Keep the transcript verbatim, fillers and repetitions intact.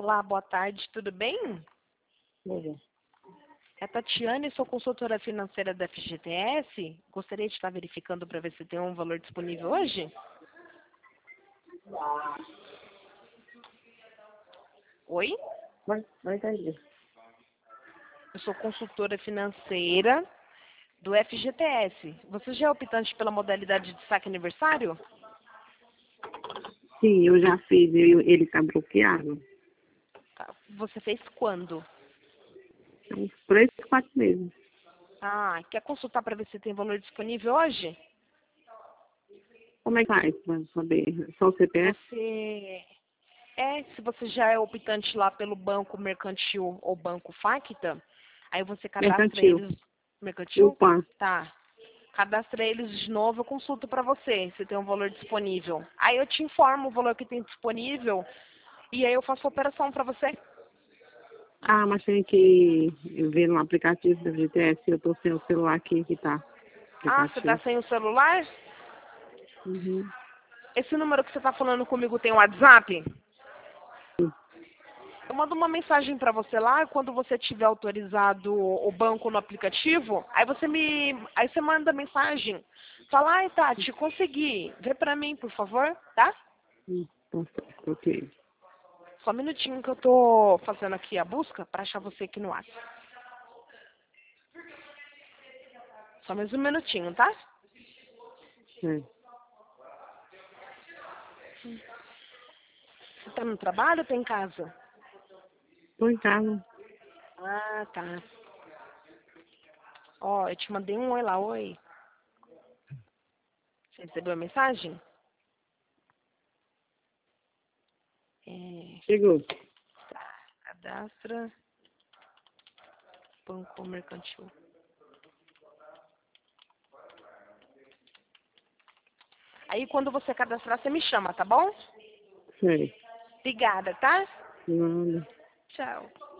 Olá, boa tarde, tudo bem? Veja. É a Tatiane, sou consultora financeira da F G T S. Gostaria de estar verificando para ver se tem um valor disponível hoje. Oi? Não, não entendi. Eu sou consultora financeira do F G T S. Você já é optante pela modalidade de saque aniversário? Sim, eu já fiz, eu- ele está bloqueado. Tá. Você fez quando? Há uns três, quatro meses. Ah, quer consultar para ver se tem valor disponível hoje? Como é que faz para saber? Só o C P F? Você é, se você já é optante lá pelo Banco Mercantil ou Banco Facta, aí você cadastra Mercantil. eles. Mercantil? Upa. Tá. Cadastra eles de novo, eu consulto para você se tem um valor disponível. Aí eu te informo o valor que tem disponível e aí eu faço a operação para você. Ah, mas tem que ver no aplicativo da G T S. Eu estou sem o celular aqui que tá. Ah, você tá Aplicativo. sem o celular? Uhum. Esse número que você tá falando comigo tem WhatsApp? Sim. Eu mando uma mensagem para você lá, quando você tiver autorizado o banco no aplicativo, aí você me, aí você manda mensagem. Fala, ai Tati, consegui. Vê para mim, por favor, tá? Hum, tá certo, ok. Só um minutinho que eu tô fazendo aqui a busca para achar você aqui no WhatsApp. Só mais um minutinho, tá? É. Você tá no trabalho ou tá em casa? Estou em casa. Ah, tá. Ó, eu te mandei um oi lá, oi. Você recebeu a mensagem? É, Chegou. tá. Cadastra Banco Mercantil. Aí quando você cadastrar, você me chama, tá bom? Sei. Obrigada, tá? Nada. Tchau.